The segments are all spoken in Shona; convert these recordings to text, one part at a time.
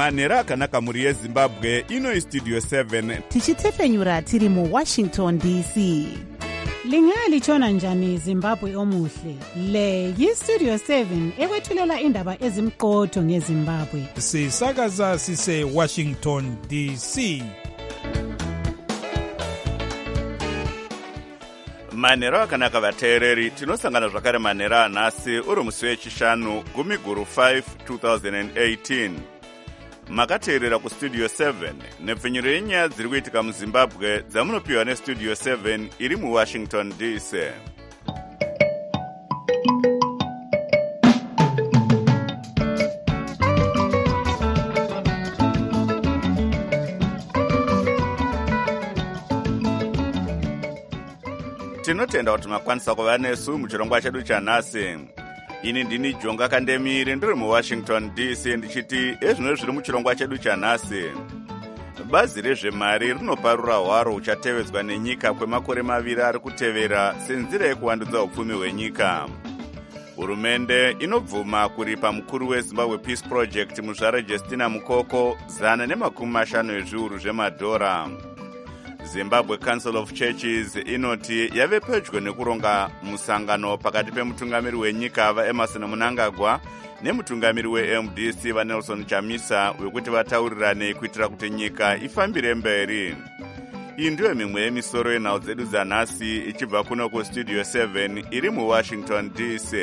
manhero akanaka mhuri yezimbabwe. Ino istudio 7 tichitsefenyura tiri muwashington dc. Lingalitshona njani Zimbabwe omuhle? Le yistudio 7 ekwethulela indaba ezimqotho ngeZimbabwe. Sisakaza sise Washington DC. manhero akanaka vateereri. Tinosangana zvakare manhero anhasi uri musi wechishanu 10/5 2018. Makateerera kustudio 7 nepfenyuro yenyaya dziri kuitika muzimbabwe dzamunopiwa nestudio 7 iri muwashington dc. Tinotenda kuti makwanisa kuva nesu muchirongwa chedu chanhasi. Ini ndini Jonga Kandemiri ndiri muWashington DC ndichiti ezvino zviri muchirongwa chedu chanhasi. Bazi rezvemari rinoparura hwaro uchatevedzwa nenyika kwemakore maviri ari kutevera senzira yekuvandudza upfumi hwenyika. Hurumende inobvuma kuripa mukuru weZimbabwe Peace Project muzvare Justina Mukoko $150 ezviuru zvemadhora. Zimbabwe Council of Churches inoti yave pedyo nekuronga musangano pakati pemutungamiri wenyika vaEmerson Mnangagwa nemutungamiri weMDC vaNelson Chamisa wekuti vataurirane kuitira kuti nyika ifambire mberi. Iyi ndiyo mimwe yemisoro yenhau dzedu dzanhasi ichibva kuno kustudio 7 iri muWashington DC.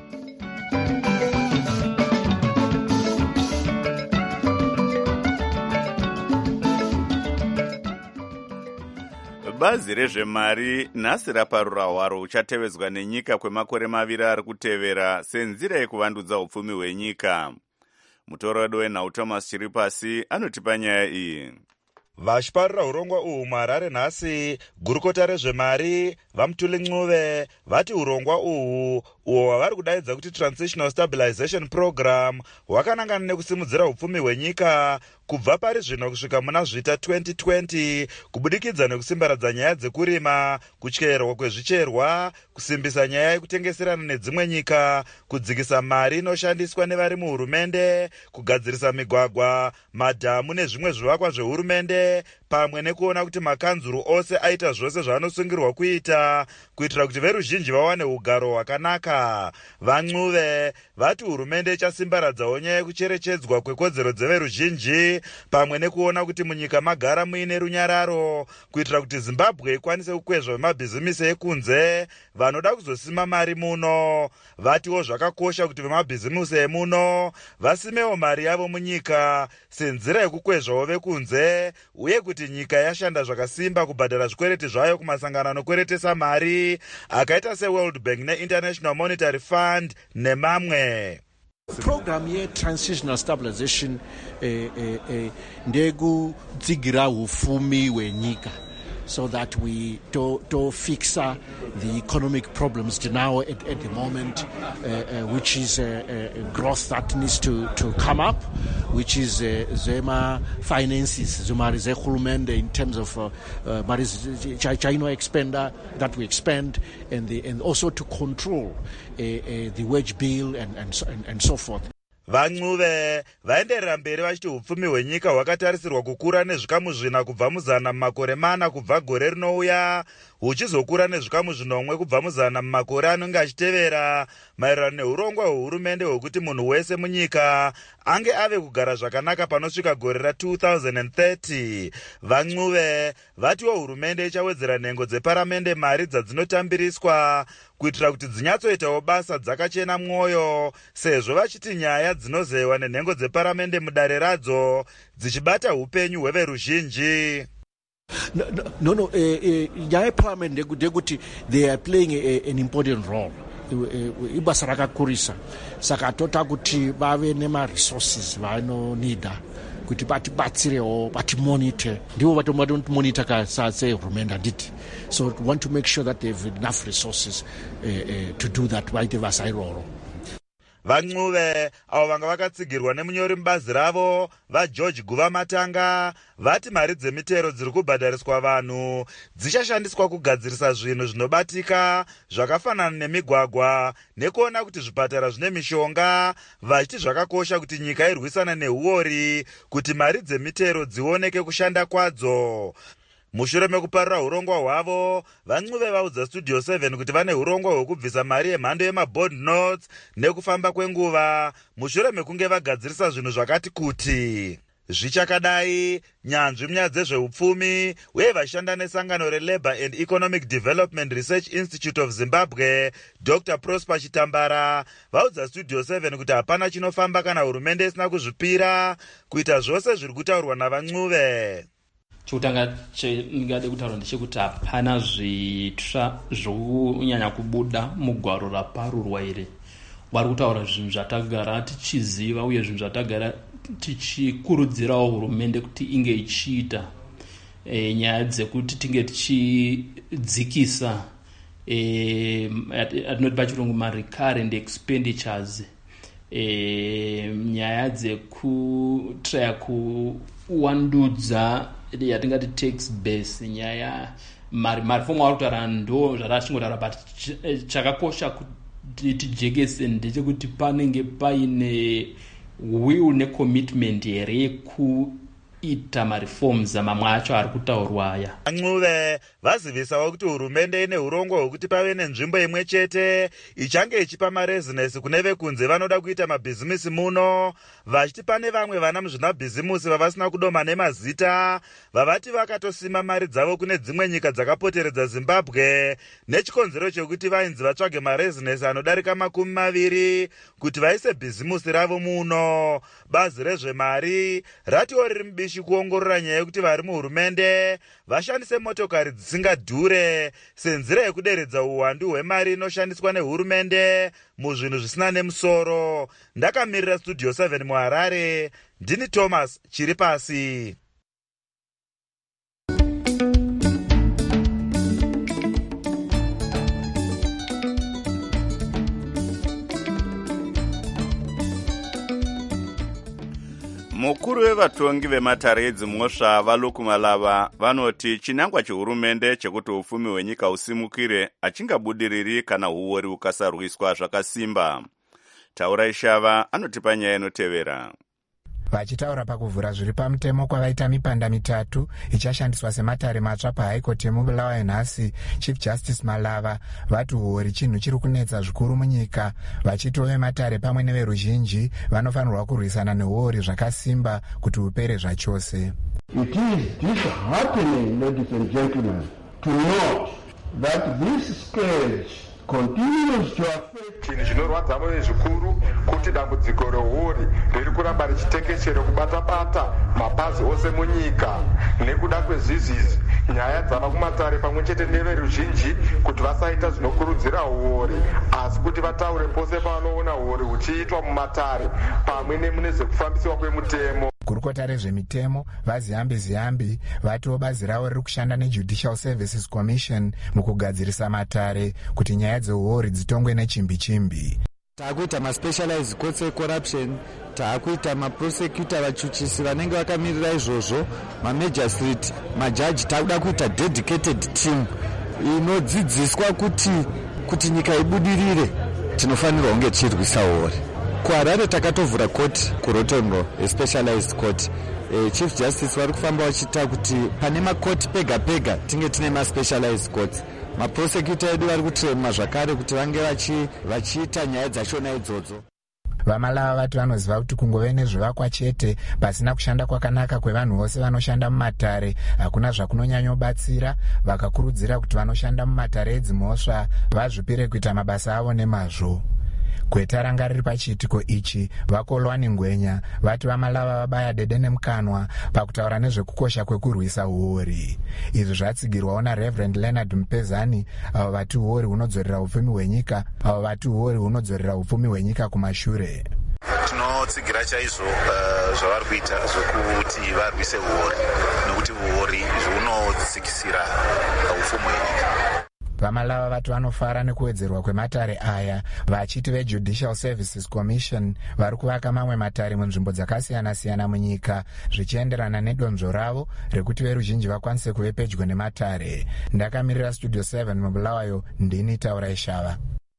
Bazi rezvemari nhasi raparura hwaro uchatevedzwa nenyika kwemakore maviri ari kutevera senzira yekuvandudza upfumi hwenyika. Mutoredo wenhau Thomas Chiripasi anotipa nyaya iyi. Vachiparura urongwa uhu muHarare nhasi, gurukota rezvemari vaMutuli Ncube vati urongwa uhu uho hwavari kudaidza kuti Transitional Stabilization Program hwakanangana nekusimudzira upfumi hwenyika kubva pari zvino kusvika muna zvita 2020 kubudikidza nekusimbaradza nyaya dzekurima, kutyerwa kwezvicherwa, kusimbisa nyaya yekutengeserana nedzimwe nyika, kudzikisa mari inoshandiswa nevari muhurumende, kugadzirisa migwagwa, madhamu nezvimwe zvivakwa zvehurumende, pamwe nekuona kuti makanzuru ose aita zvose zvaanosungirwa kuita kuitira kuti veruzhinji vawane ugaro hwakanaka. VaNcube vati hurumende ichasimbaradzawo nyaya yekucherechedzwa kwekodzero dzeveruzhinji pamwe nekuona kuti munyika magara muine runyararo kuitira kuti Zimbabwe ikwanise kukwezva vemabhizimisi ekunze vanoda kuzosima mari muno. Vatiwo zvakakosha kuti vemabhizimisi emuno vasimewo mari yavo munyika senzira yekukwezvawo vekunze, uye kuti nyika yashanda zvakasimba kubhadhara zvikwereti zvayo kumasangano anokweretesa mari akaita seWorld Bank neInternational Monetary Fund nemamwe. Program ye Transitional Stabilization ndekudzigira hufumi hwenyika so that we to fix the economic problems now at the moment, which is growth that needs to come up, which is zema finances, zomari zehulumende in terms of China expenditure that we expend, and also to control the wage bill and so forth. VaNcube vaenderera mberi vachiti upfumi hwenyika hwakatarisirwa kukura nezvikamu zvina kubva muzana mumakore mana kubva gore rinouya, huchizokura nezvikamu zvinomwe kubva muzana mumakore anenge achitevera, maererano neurongwa hwehurumende hwekuti munhu wese munyika ange ave kugara zvakanaka panosvika gore ra2030. VaNcube vatiwo hurumende ichawedzera nhengo dzeparamende mari dzadzinotambiriswa kuitira kuti dzinyatsoitawo basa dzakachena mwoyo, sezvo vachiti nyaya dzinozewa nenhengo dzeparamende mudare radzo dzichibata upenyu hweveruzhinji. No, nyaya yeparliament ndekuti they are playing an important role. Ibasa rakakurisa, saka tota kuti vave nema-resources vanonida kuti batibatsirewo batimonitor, ndivo vatomonitor sehurumende handiti. So we want to make sure that they have enough resources to do that vaite basa iroro. vaNcuve avo vanga vakatsigirwa nemunyori mubazi ravo vaGeorge Guva Matanga vati mari dzemitero dziri kubhadhariswa vanhu dzichashandiswa kugadzirisa zvinhu zvinobatika zvakafanana nemigwagwa nekuona kuti zvipatara zvine mishonga, vachiti zvakakosha kuti nyika irwisana neuori kuti mari dzemitero dzioneke kushanda kwadzo. Mushure mekuparira urongwa hwavo, vaNcuve vaudza Studio 7 kuti vane urongwa hwekubvisa mari yemhando yemaboard notes nekufamba kwenguva mushure mekunge vagadzirisa zvinhu zvakati kuti. Zvichakadai, nyanzvi munyaya dzezveupfumi uye vashanda nesangano reLabour and Economic Development Research Institute of Zimbabwe, Dr. Prosper Chitambara, vaudza Studio 7 kuti hapana chinofamba kana hurumende isina kuzvipira kuita zvose zviri kutaurwa navaNcuve. Chokutanga chendingade kutaura ndechekuti hapana zvitsva zvokunyanya kubuda mugwaro raparurwa ire. Vari kutaura zvinhu zvatagara tichiziva uye zvinhu zvatagara tichikurudzirawo hurumende kuti inge ichiita, nyaya dzekuti tinge tichidzikisa atinoti pachirungu ma-recurrent expenditures, nyaya dzekutraya kuwandudza yatingati tax base, nyaya mari fomwe vari kutaura ndo zvatachingotaura, but chakakosha kuti tijekese ndechekuti panenge paine will necommitment here yekuita mareforms mamwe acho ari kutaurwa aya. vaNcuve vazivisawo kuti hurumende ine urongwa hwekuti pave nenzvimbo imwe chete ichange ichipa marezinesi kune vekunze vanoda kuita mabhizimisi muno, vachiti pane vamwe vana muzvinabhizimusi vavasina kudoma nemazita vavati vakatosima mari dzavo kune dzimwe nyika dzakapoteredza Zimbabwe nechikonzero chekuti vainzi vatsvage marezinesi anodarika 20 kuti vaise bhizimusi ravo muno. Bazi rezvemari ratiwo riri mubishi kuongorora nyaya yekuti vari muhurumende vashandise motokari dzisingadhure senzira yekuderedza uwandu hwemari inoshandiswa nehurumende muzvinhu zvisina nemusoro. Ndakamirira Studio 7 muHarare, ndini Thomas Chiripasi. Mukuru wevatongi vematare edzimhosva vaLokumalava vanoti chinangwa chehurumende chekuti upfumi hwenyika usimukire achingabudiriri kana uori ukasarwiswa zvakasimba. Taura Ishava anotipa nyaya inotevera. Vachitaura pakuvhura zviri pamutemo kwavaita mipanda mitatu ichashandiswa sematare matsva pahaikoti yemubulawa yenhasi, Chief Justice Malava vati uori chinhu chiri kunetsa zvikuru munyika, vachiti vematare pamwe neveruzhinji vanofanirwa kurwisana neuori zvakasimba kuti upere zvachose. It is disheartening, ladies and gentlemen, to note that this scourge continues to affect. Chinhu zvinorwadza moyo zvikuru kuti dambudziko reuori riri kuramba richitekeshera kubata-bata mapazi ose munyika nekuda kwezvizizi nyaya dzava kumatare pamwe chete neveruzhinji kuti vasaita zvinokurudzira uori asi kuti vataure pose pavanoona uori huchiitwa mumatare pamwe nemune zvekufambisiwa kwemutemo. Gurukota rezvemitemo vaZiyambi vatiwo bazi ravo riri kushanda neJudicial Services Commission mukugadzirisa matare kuti nyaya dzeuori dzitongwe nechimbi-chimbi. Taakuita ma-specialized courts corruption, taakuita ma-prosecutor vachuchisi vanenge vakamirira izvozvo, ma-magistrate, majaji. Taakuda kuita dedicated team inodzidziswa kuti nyika ibudirire tinofanirwa kunge tichirwisa uori. KuHarare takatovhura court kuRotondo, a specialized court. Chief Justice vari kufamba vachita kuti pane makoti pega pega tinge tine ma-specialized courts. Maprosecutor edu vari kutrema zvakare kuti vange vachiita nyaya dzachona idzodzo. Vamalava vati vanoziva kuti kungove nezvivakwa chete pasina kushanda kwakanaka kwevanhu vose vanoshanda mumatare hakuna zvakunonyanyobatsira, vakakurudzira kuti vanoshanda mumatare edzimhosva vazvipire kuita mabasa avo nemazvo. Gweta ranga riri pachiitiko ichi, vaKolwani Ngwenya vati Vamalava vabaya dede nemukanwa pakutaura nezvekukosha kwekurwisa uori. Izvi zvatsigirwawo naReverend Leonard Mpezani, avo vati uori hunodzorera upfumi hwenyika kumashure. Tinotsigira chaizvo zvavari kuita zvokuti varwise uori, nekuti uori hunotsikisira upfumi hwenyika. pamalava vatu vanofara nekuwedzerwa kwematare aya, vachiti veJudicial Services Commission vari kuvaka mamwe matare munzvimbo dzakasiyana-siyana munyika zvichienderana nedonzvo ravo rekuti veruzhinji vakwanise kuve pedyo nematare. Ndakamirira Studio 7 mubulawayo, ndini Taurai Shava.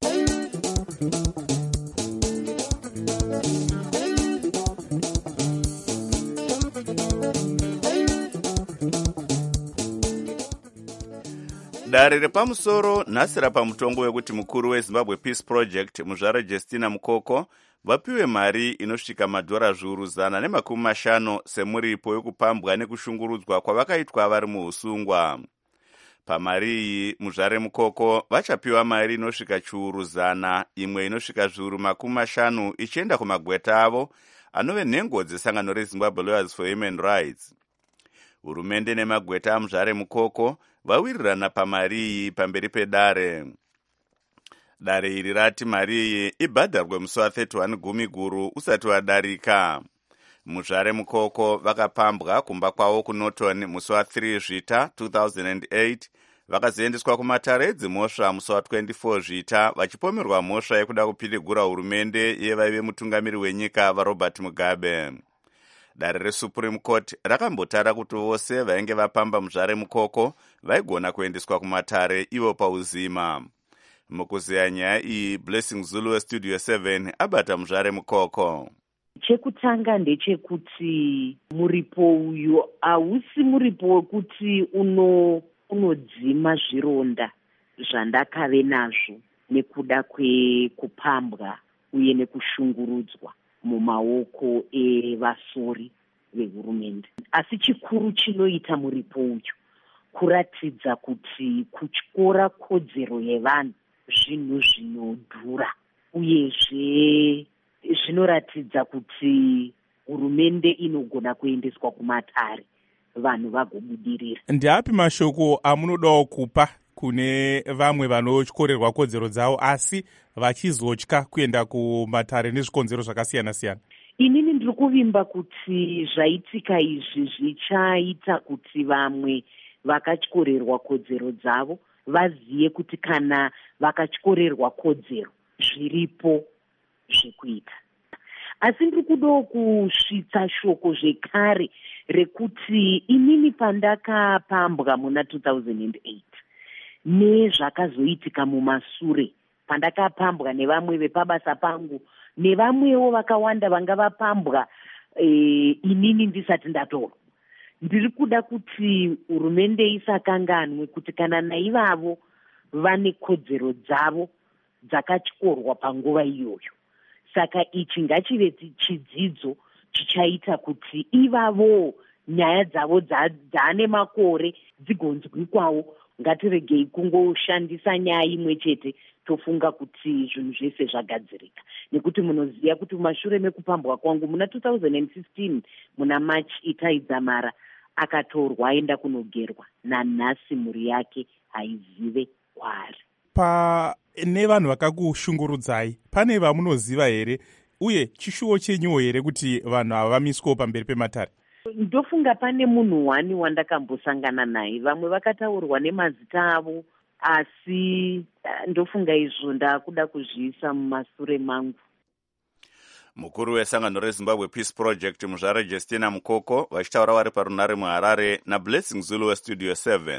Dare repamusoro nhasi rapamutongo wekuti mukuru weZimbabwe Peace Project Muzvare Justina Mukoko vapiwe mari inosvika madhora zviuru 150 semuripo wekupambwa nekushungurudzwa kwavakaitwa vari muusungwa. Pamari iyi Muzvare Mukoko vachapiwa mari inosvika chiuru 100, imwe inosvika zviuru 50 ichienda kumagweta avo anove nhengo dzesangano reZimbabwe Lawyers for Human Rights. Hurumende nemagweta aMuzvare Mukoko vawirirana pamari iyi pamberi pedare. Dare iri rati mari iyi ibhadharwe musi wa31 Gumiguru usati wadarika. Muzvare Mukoko vakapambwa kumba kwavo kuNorton musi wa3 Zvita 2008, vakazoendeswa kumatare edzimhosva musi wa24 Zvita vachipomerwa mhosva yekuda kupiligura hurumende yevaive mutungamiri wenyika vaRobert Mugabe. Dare reSupreme Court rakambotara kuti vose vainge vapamba Muzvare Mukoko vaigona kuendeswa kumatare ivo pauzima. Mukuzeya nyaya iyi, Blessing Zulu weStudio 7 abata Muzvare Mukoko. Chekutanga ndechekuti muripo uyu hausi muripo wekuti unodzima zvironda zvandakave nazvo nekuda kwekupambwa uye nekushungurudzwa mumaoko evasori vehurumende. Asi chikuru chinoita muripo uyu kuratidza kuti kutyora kodzero yevanhu zvinhu zvinodhura, uyezve zvinoratidza kuti hurumende inogona kuendeswa kumatare vanhu vagobudirira. Ndiapi mashoko amunodawo kupa kune vamwe vanotyorerwa kodzero dzavo asi vachizotya kuenda kumatare nezvikonzero zvakasiyana-siyana? Inini ndiri kuvimba kuti zvaitika izvi zvichaita kuti vamwe vakatyorerwa kodzero dzavo vaziye kuti kana vakatyorerwa kodzero zviripo zvekuita. Asi ndiri kudawo kusvitsa shoko zvekare rekuti inini pandakapambwa muna 2008 nezvakazoitika mumasure pandakapambwa nevamwe vepabasa pangu nevamwewo vakawanda vanga vapambwa inini ndisati ndatorwa, ndiri kuda kuti hurumende isakanganwe kuti kana naivavo vane kodzero dzavo dzakatyorwa panguva iyoyo. Saka ichi ngachive chidzidzo chichaita kuti ivavo nyaya dzavo dzaane makore dzigonzwikwawo. Ngatiregei kungoshandisa nyaya imwe chete tofunga kuti zvinhu zvese zvagadzirika. Nekuti munoziva kuti mushure mekupambwa kwangu muna 2015 muna March Itai Dzamara akatorwa aenda kunogerwa, nanhasi mhuri yake haizive kwaari. Nevanhu vakakushungurudzai pane vamunoziva here, uye chishuwo chenyuwo here kuti vanhu ava vamiswewo pamberi pematare? Ndofunga pane munhu wani wandakambosangana naye, vamwe vakataurwa nemazita avo, asi ndofunga izvo ndakuda kuzviisa mumasure mangu. Mukuru wesangano reZimbabwe Peace Project Muzvare Justina Mukoko vachitaura vari parunare muHarare naBlessing Zulu weStudio 7.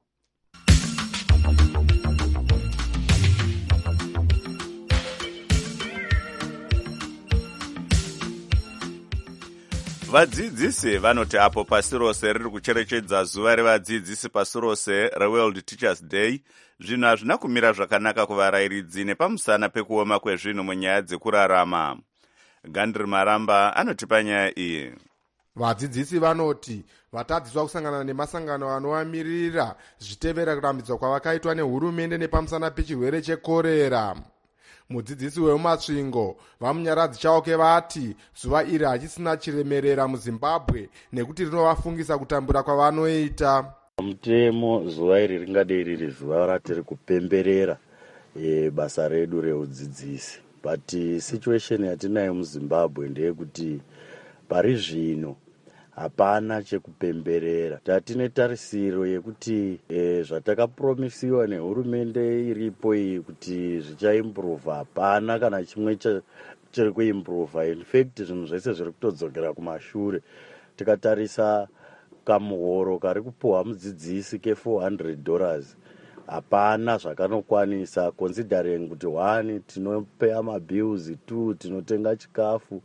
Vadzidzisi vanoti apo pasi rose riri kucherechedza zuva revadzidzisi pasi rose reWorld Teachers Day, zvinhu hazvina kumira zvakanaka kuvarayiridzi nepamusana pekuoma kwezvinhu munyaya dzekurarama. Gandri Maramba anotipa nyaya iyi. Vadzidzisi vanoti vatadziswa kusangana nemasangano anovamirira zvitevera kurambidzwa kwavakaitwa nehurumende nepamusana pechirwere chekorera. Mudzidzisi wemumasvingo vamunyaradzi chauke vati zuva iri hachisina chiremerera muZimbabwe nekuti rinovafungisa kutambura kwavanoita. Mutemo zuva iri ringadei riri zuva ratiri kupemberera basa redu reudzidzisi, but situation yatinayo muZimbabwe ndeyekuti pari zvino hapana chekupemberera. Tatine tarisiro yekuti zvatakapromisiwa nehurumende iripo iyi kuti zvichaimprove, hapana kana chimwe chiri kuimprove. In fact zvinhu zvese zviri kutodzokera kumashure. Tikatarisa kamuhoro kari kupuhwa mudzidzisi ke$400, hapana zvakanokwanisa, considering kuti 1 tinopeya mabills, 2 tinotenga chikafu,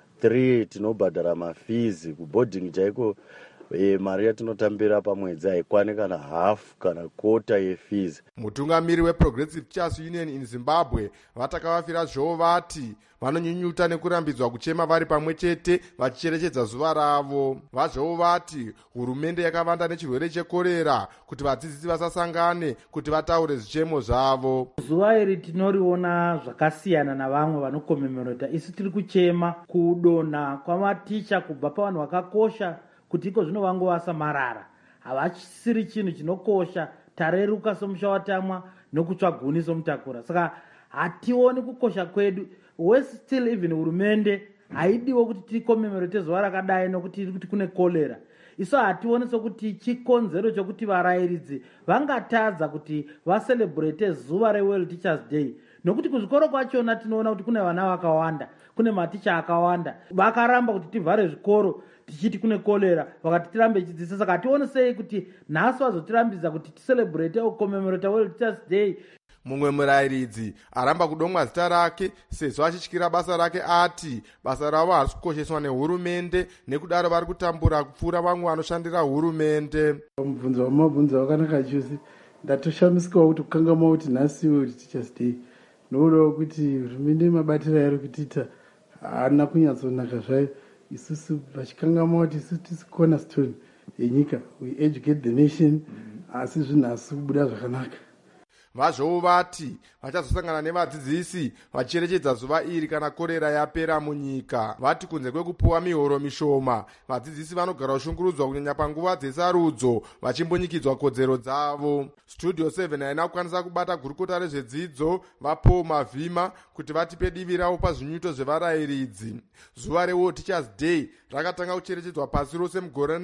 3 tinobhadhara mafees kuboarding chaiko. Mari yatinotambira pamwedzi haikwani kana half kana quarter yefees. Mutungamiri weProgressive Teachers Union in Zimbabwe vatakavafira zvovo vati vanonyunyuta nekurambidzwa kuchema vari pamwe chete vachicherechedza zuva ravo. Vazvovo vati hurumende yakavanda nechirwere chekorera kuti vadzidzisi vasasangane kuti vataure zvichemo zvavo. Zuva iri tinoriona zvakasiyana navamwe vanokomemorota. Isi tiri kuchema kudonha kwamaticha kubva pavanhu vakakosha kuti iko zvino vangovasa marara. Havasiri chinhu chinokosha, tareruka somusha watamwa nokutsvaguni somutakura. Saka hationi kukosha kwedu. Worse still, even hurumende haidiwo kuti tikomemorote zuva rakadai nokuti iri kuti kune kolera. Isu hationi sokuti chikonzero chokuti varayiridzi vangatadza kuti vaselebrate zuva reWorld Teachers Day. Nokuti kuzvikoro kwachona tinoona kuti kune vana vakawanda, kune maticha akawanda. Vakaramba kuti tivhare zvikoro tichiti kune kolera, vakati tirambe chidzidzisa. Saka hationi sei kuti nhasi vazotirambidza kuti tiselebrate kukomemorata World Teachers Day. Mumwe murayiridzi aramba kudomwa zita rake sezvo achityira basa rake ati basa ravo harisi kukosheswa nehurumende, nekudaro vari kutambura kupfuura vamwe vanoshandira hurumende. Mubvunzo wamabvunzo wakanaka chose. Ndatoshamisikawo kuti kukanganwa kuti nhasi World Teachers Day. Nokudawo kuti hurumende mabatiro yairi kutiita haana kunyatsonaka zvayo. Isusu vachikanganwa kuti isusu tisi cornerstone yenyika, we educate the nation, asi zvinhu hazisi kubuda zvakanaka. Vazvovo vati vachazosangana nevadzidzisi vachicherechedza zuva iri kana korera yapera munyika. Vati kunze kwekupuwa mihoro mishoma, vadzidzisi vanogara kushungurudzwa kunyanya panguva dzesarudzo vachimbonyikidzwa kodzero dzavo. Studio 7 haina kukwanisa kubata gurukota rezvedzidzo vaPaul Mavhima kuti vatipe divi ravo pazvinyuto zvevarayiridzi. Zuva reWorld Teachers Day rakatanga kucherechedzwa pasi rose mugore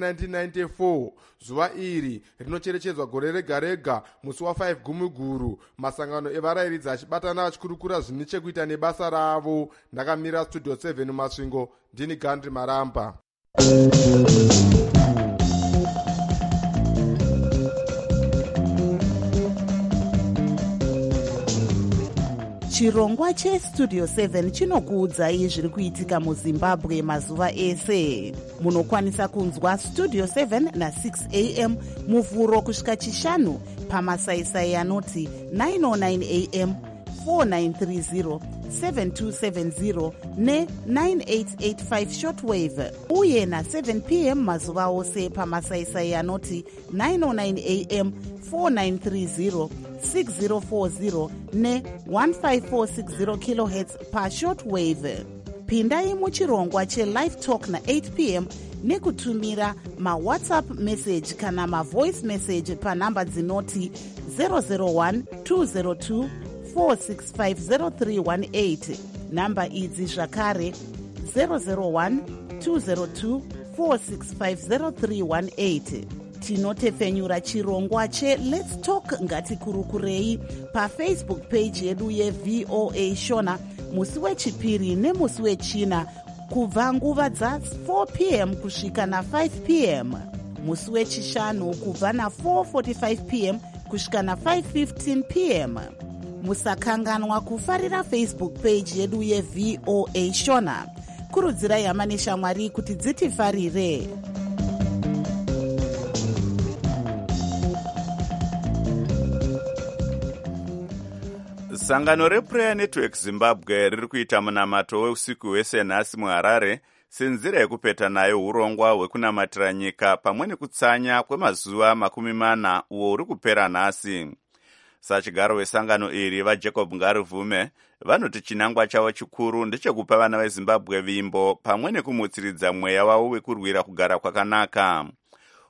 1994. Zuva iri rinocherechedzwa gore rega rega musi wa5 Gumiguru, masangano evarayiridzi achibatana achikurukura zvine chekuita nebasa ravo. Ndakamira Studio 7 Masvingo, ndini Gandhi Maramba. Chirongwa cheStudio 7 chinokuudzai zviri kuitika muZimbabwe mazuva ese. Munokwanisa kunzwa Studio 7 na6 am muvhuro kusvika chishanu pamasaisai anoti 909 am, 4930, 7270 ne9885 shortwave, uye na7 pm mazuva ose pamasaisai anoti 909 am, 4930, 6040 ne15460 kHz pashortwave. Pindai muchirongwa chelive talk na8 pm nekutumira mawhatsapp message kana mavoice message panhamba dzinoti 001 202 4650318. Namba idzi zvakare 001 202 4650318. Tinotefenyura chirongwa cheLet's Talk ngatikurukurei paFacebook page yedu yeVOA Shona musi wechipiri nemusi wechina kubva nguva dza4 pm kusvika na5 pm, musi wechishanu kubva na4:45 pm kusvika na5:15 pm. Musakanganwa kufarira Facebook page yedu yeVOA Shona. Kurudzirai hama neshamwari kuti dzitifarire. Sangano rePrayer Network Zimbabwe riri kuita munamato weusiku hwese nhasi muHarare senzira yekupeta nayo hurongwa hwekunamatira nyika pamwe nekutsanya kwemazuva 40 uwo uri kupera nhasi. Sachigaro wesangano iri vaJacob Ngaruvume vanoti chinangwa chavo chikuru ndechekupa vana veZimbabwe vimbo pamwe nekumutsiridza mweya wavo wekurwira kugara kwakanaka.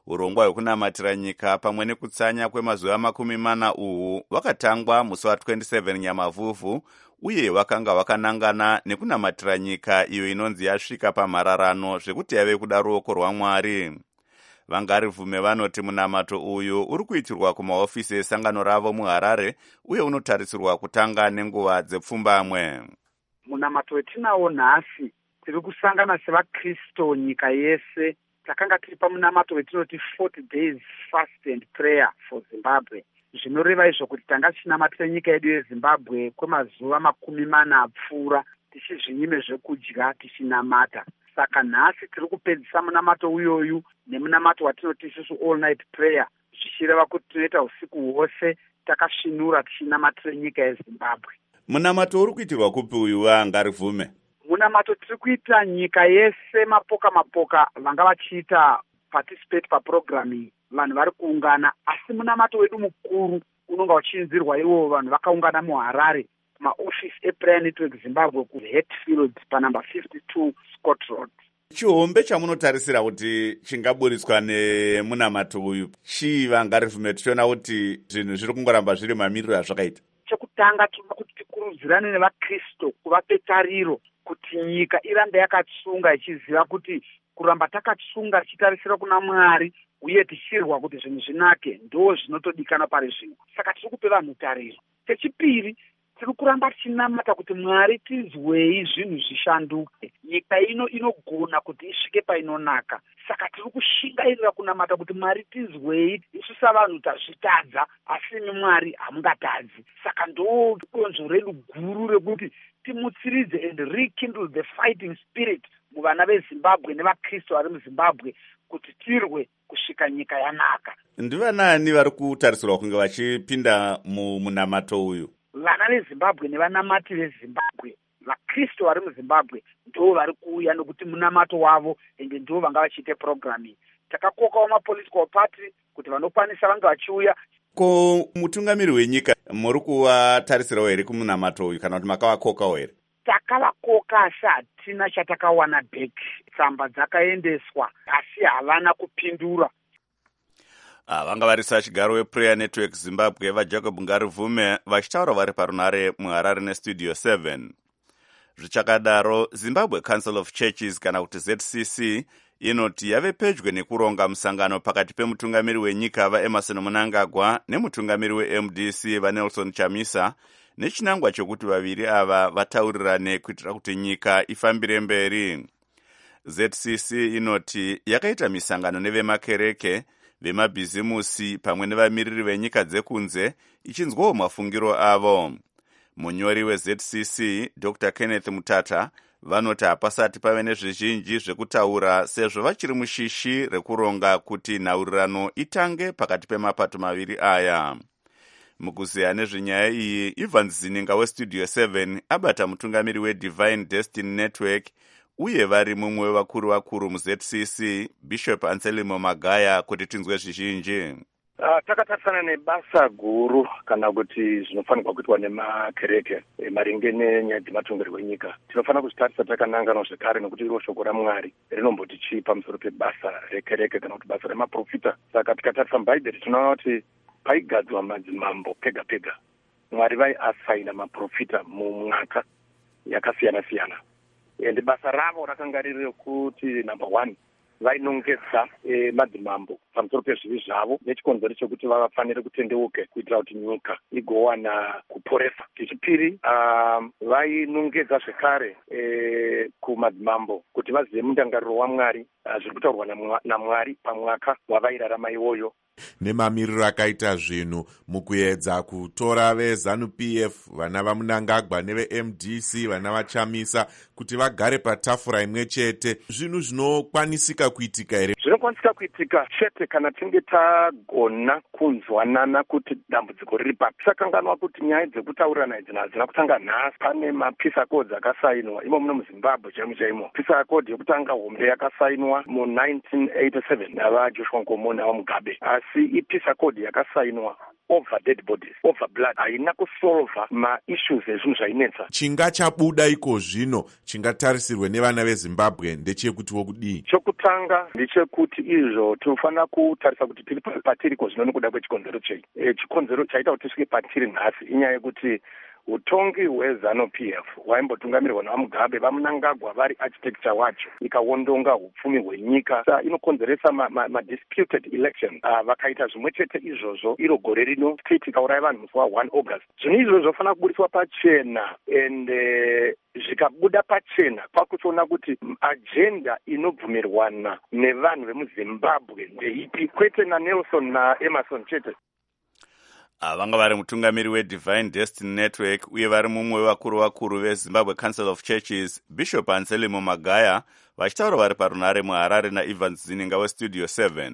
urongwa hwekunamatira nyika pamwe nekutsanya kwemazuva 40 uhu hwakatangwa musi wa27 Nyamavhuvhu uye wakanga wakanangana nekunamatira nyika iyo inonzi yasvika pamhararano zvekuti yave kuda ruoko rwaMwari. Vangarivhume vanoti munamato uyu uri kuitirwa kumahofisi esangano ravo muHarare uye unotarisirwa kutanga nenguva dzepfumbamwe. Munamato wetinawo nhasi tiri kusangana sevaKristo nyika yese. Takanga tiri pamunamato wetinoti 40 days fast and prayer for Zimbabwe. Zvinoreva izvo kuti tanga tichinamatira nyika yedu yeZimbabwe kwemazuva 40 apfuura tichizvinyime zvekudya tichinamata. Saka nhasi tiri kupedzisa munamato uyoyu nemunamato watinoti isusu all night prayer, zvichireva kuti tinoita usiku hwose takasvinura tichinamatira nyika yeZimbabwe. Munamato uri kuitirwa kupi uyu Vangarivhume? Munamato tiri kuita nyika yese, mapoka vanga vachiita participate paprogramming, vanhu vari kuungana, asi munamato wedu mukuru unonga uchinzirwa ivo vanhu vakaungana muHarare maofisi ePrayer Network Zimbabwe kuHatfield panumber 52 Scott Road. Chihombe chamunotarisira kuti chingaburitswa nemunamato uyu chii Vangarivhume, tichiona kuti zvinhu zviri kungoramba zviri mamiriro azvakaita? Chekutanga tinoda kuti tikurudzirane nevaKristo kuvape tariro kuti nyika irambe yakatsunga ichiziva kuti kuramba takatsunga tichitarisira kuna Mwari uye tichirwa kuti zvinhu zvinake ndo zvinotodikana pari zvino. Saka tiri kupe vanhu tariro. Chechipiri, tiri kuramba tichinamata kuti Mwari tizwei zvinhu zvishanduke. Nyika ino inogona kuti isvike painonaka. Saka tiri kushingairira kunamata kuti Mwari tizwei, isu savanhu tazvitadza asi imi Mwari hamungatadzi. Saka ndo donzvo redu guru rekuti timutsiridze and rekindle the fighting spirit muvana veZimbabwe nevaKristu vari muZimbabwe kuti tirwe kusvika nyika yanaka. Ndivanani vari kutarisirwa kunge vachipinda munamato uyu? Vana veZimbabwe nevanamati veZimbabwe, vaKristu vari muZimbabwe ndo vari kuuya nokuti munamato wavo ende ndo vanga vachiite programming. Takakokawo mapolitical party kuti vanokwanisa vange vachiuya. Ko mutungamiri wenyika muri kuvatarisirawo here kumunamato uyu kana kuti makavakokawo here? Takavakoka asi hatina chatakawana back. Tsamba dzakaendeswa asi havana kupindura. Vanga varisa chigaro wePrayer Network Zimbabwe vaJacob Ngarivhume vachitaura vari parunare muHarare neStudio 7. Zvichakadaro, Zimbabwe Council of Churches kana kuti ZCC inoti yave pedyo nekuronga musangano pakati pemutungamiri wenyika vaEmmerson Mnangagwa nemutungamiri weMDC vaNelson Chamisa nechinangwa chokuti vaviri ava vataurirane kuitira kuti nyika ifambire mberi. ZCC inoti yakaita misangano nevemakereke, vemabhizimusi pamwe nevamiriri venyika dzekunze ichinzwawo mafungiro avo. Munyori weZCC Dr. Kenneth Mutata vanoti hapasati pave nezvizhinji zvekutaura sezvo vachiri mushishi rekuronga kuti nhaurirano itange pakati pemapato maviri aya. Mukuzeya nezvenyaya iyi, Evans Zininga weStudio 7 abata mutungamiri weDivine Destiny Network uye vari mumwe wevakuru muZCC Bishop Anselmo Magaya kuti tinzwe zvizhinji. Takatarisana nebasa guru kana kuti zvinofanirwa kuitwa nemakereke maringe nenyaya dzematongerwo enyika. Tinofanira kuzvitarisa takanangana zvekare nekuti iro shoko raMwari rinomboti chii pamusoro pebasa rekereke kana kuti basa remaprofita. Saka tikatarisa mubhaibheri tinoona kuti paigadzwa madzimambo pega pega Mwari vaiasaina maprofita mumwaka yakasiyana-siyana. Ende basa ravo rakanga riri rekuti number 1 vainongedza madzimambo pamusoro pezvivi zvavo nechikonzero chekuti vafanire kutendeuke kuitira kuti nyika igowana kuporesa. Chechipiri, vainongedza zvekare kumadzimambo kuti vazive mundangariro waMwari zviri kutaurwa naMwari pamwaka wavairarama iwoyo. Nemamiriro akaita zvinhu mukuedza kutora veZANU-PF vana vaMnangagwa neveMDC vana vaChamisa kuti vagare patafura imwe chete, zvinhu zvinokwanisika kuitika here? Zvinokwanisika kuitika chete kana tinge tagona kunzwanana kuti dambudziko riri papi. Tisakanganwa kuti nyaya dzekutaurirana idzi hadzina kutanga nhasi. Pane mapeace accords akasainwa imo muno muZimbabwe chaimo. Peace accord yekutanga hombe yakasainwa mu1987 navaJoshua Nkomo navaMugabe. Asi ipeace accord yakasainwa over dead bodies, over blood. Haina kusolva ma-issues ezvinhu zvainetsa. Chingachabuda iko zvino chingatarisirwe nevana veZimbabwe ndechekutiwo kudii? Chokutanga ndechekuti izvo tinofanira kutarisa kuti tiri patiriko zvino nekuda kwechikonzero chei. Chikonzero chaita kuti tisvike patiri nhasi inyaya yekuti utongi hweZANU-PF hwaimbotungamirirwa naVamugabe. VaMnangagwa vari architecture wacho ikawondonga upfumi hwenyika, inokonzeresa ma-disputed election. Vakaita zvimwe chete izvozvo iro gore rino state ikauraya vanhu musi wa1 August. Zvinhu izvozvo zvofanira kubudiswa pachena, and zvikabuda pachena kwakutoona kuti agenda inobvumirwana nevanhu vemuZimbabwe ndeipi, kwete naNelson naEmerson chete. Vanga vari mutungamiri weDivine Destiny Network uye vari mumwe wevakuru veZimbabwe Council of Churches, Bishop Anselmo Magaya, vachitaura vari parunare muHarare naEvans Zininga weStudio 7.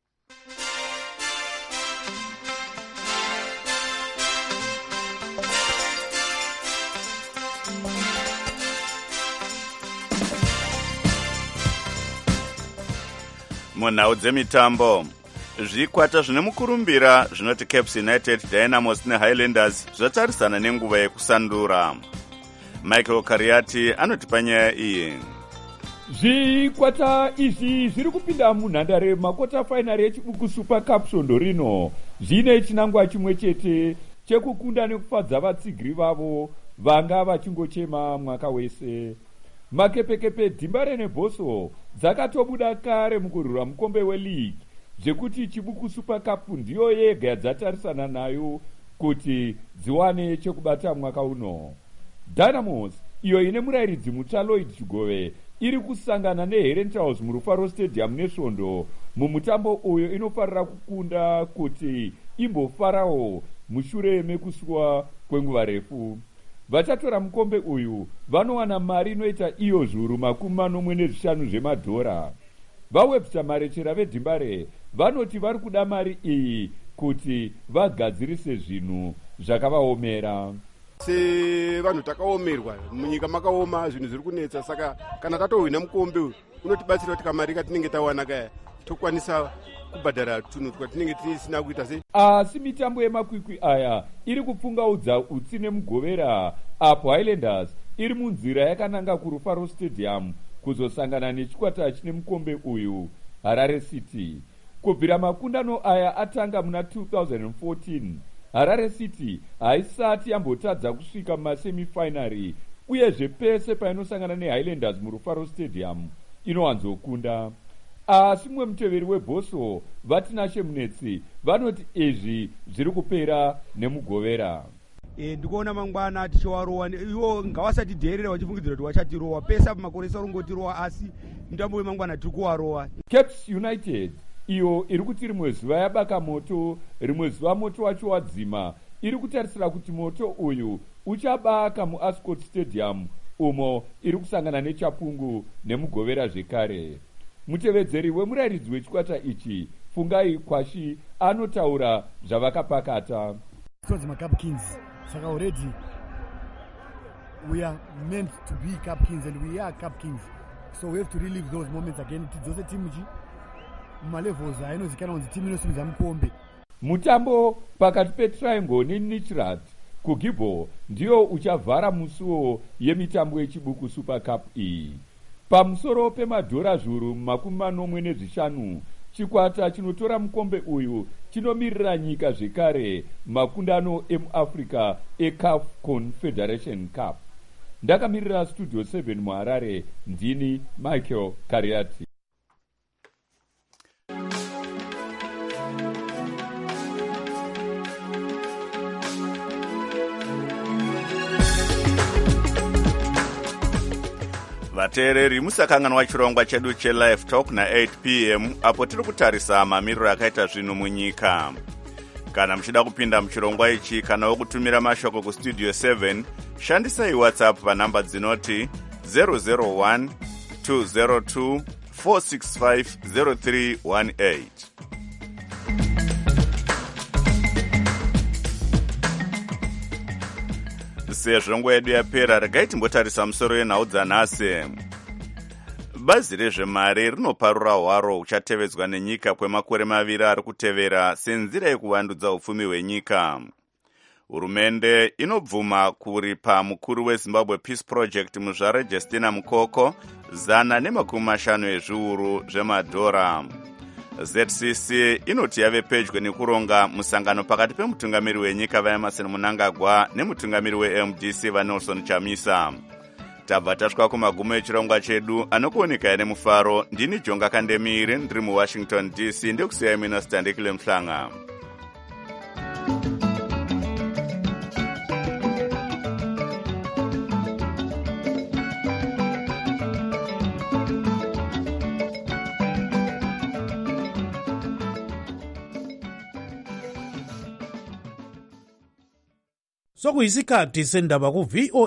Munhau dzemitambo, zvikwata zvine mukurumbira zvinoti Caps United, Dynamos neHighlanders zvatarisana nenguva yekusandura. Michael Kariati anoti panyaya iyi. Zvikwata izvi zviri kupinda munhandare makota final yechibuku Super Cup svondo rino zvine chinangwa chimwe chete chekukunda nekufadza vatsigiri vavo vanga vachingochema mwaka wese. Makepekepe Dimbare neBhoso dzakatobuda kare mukurwira mukombe weLeague, zvekuti chibuku Super Cup ndiyo yega yadzatarisana nayo kuti dziwane chekubata mwaka uno. Dynamos iyo ine murairidzi mutsva Lloyd Chigove iri kusangana neHerentals muRufaro Stadium nesvondo. Mumutambo uyo inofarira kukunda kuti imbofarawo mushure mekusuwa kwenguva refu. Vachatora mukombe uyu vanowana mari inoita iyo zviuru 45 zvemadhora. VaWebster Marechera veDimbare vanoti vari kuda mari iyi kuti vagadzirise zvinhu zvakavaomera. Sevanhu takaomerwa munyika makaoma, zvinhu zviri kunetsa, saka kana tatohwina mukombe unotibatsira kuti kamari katinenge tawana kaya tokwanisa kubhadhara tunhu twatinenge tisina kuita sei. Asi mitambo yemakwikwi aya iri kupfungaudza utsi nemugovera, apo Highlanders iri munzira yakananga kuRufaro Stadium kuzosangana nechikwata chine mukombe uyu Harare City. Kubvira makundano aya atanga muna 2014, Harare City haisati yambotadza kusvika mumasemifinary, uyezve pese painosangana neHighlanders muRufaro Stadium inowanzokunda. Asi mumwe muteveri weBhoso Vatinashe Munetsi vanoti izvi zviri kupera nemugovera. Ndikuona mangwana tichiwarowa iwo ngavasati dherera vachifungidzira kuti wachatirowa, pesa makoresa rungotirowa, asi mutambo wemangwana tiri kuwarowa. Caps United iyo iri kuti rimwe zuva yabaka moto, rimwe zuva moto wacho wadzima, iri kutarisira kuti moto uyu uchabaka muAscot Stadium umo iri kusangana neChapungu nemugovera zvekare. Mutevedzeri wemurairidzi wechikwata ichi Fungai Kwashi anotaura zvavakapakata. Towards my Cup Kings, saka already we are meant to be Cup Kings and we are Cup Kings, so we have to relive those moments again. Tidzose timu chi malevels ainozikana kunzi timu inosimudza mukombe. Mutambo pakati peTriangle neNichrat kuGibbo ndiyo uchavhara musuwo yemitambo yechibuku Super Cup iyi. Pamusoro pemadhora zviuru 45, chikwata chinotora mukombe uyu chinomirira nyika zvekare makundano emuAfrica eCAF Confederation Cup. Ndakamirira Studio 7 muHarare, ndini Michael Kariati. Vateereri musakanganwa chirongwa chedu cheLive Talk na8 p.m. apo tiri kutarisa mamiriro akaita zvinhu munyika. Kana muchida kupinda muchirongwa ichi kana wokutumira mashoko kuStudio 7, shandisai WhatsApp panhamba dzinoti 001 202 465 0318. Sezvo nguva yedu yapera, regai timbotarisa musoro yenhau dzanhasi. bazi rezvemari rinoparura hwaro huchatevedzwa nenyika kwemakore maviri ari kutevera senzira yekuvandudza upfumi hwenyika. Hurumende inobvuma kuripa mukuru weZimbabwe Peace Project muzvare Justina Mukoko $150 ezviuru zvemadhora. ZCC inoti yave pedyo nekuronga musangano pakati pemutungamiri wenyika vaEmmerson Mnangagwa nemutungamiri weMDC vaNelson Chamisa. Tabva tasvika kumagumo echirongwa chedu anokuoneka nemufaro. Ndini Jonga Kandemire ndiri muWashington DC ndekusiyai Minista Ndekile Mhlanga. Sokuyisikhathi sendaba ku VOA